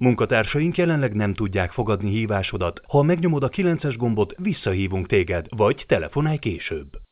Munkatársaink jelenleg nem tudják fogadni hívásodat. Ha megnyomod a 9-es gombot, visszahívunk téged, vagy telefonálj később.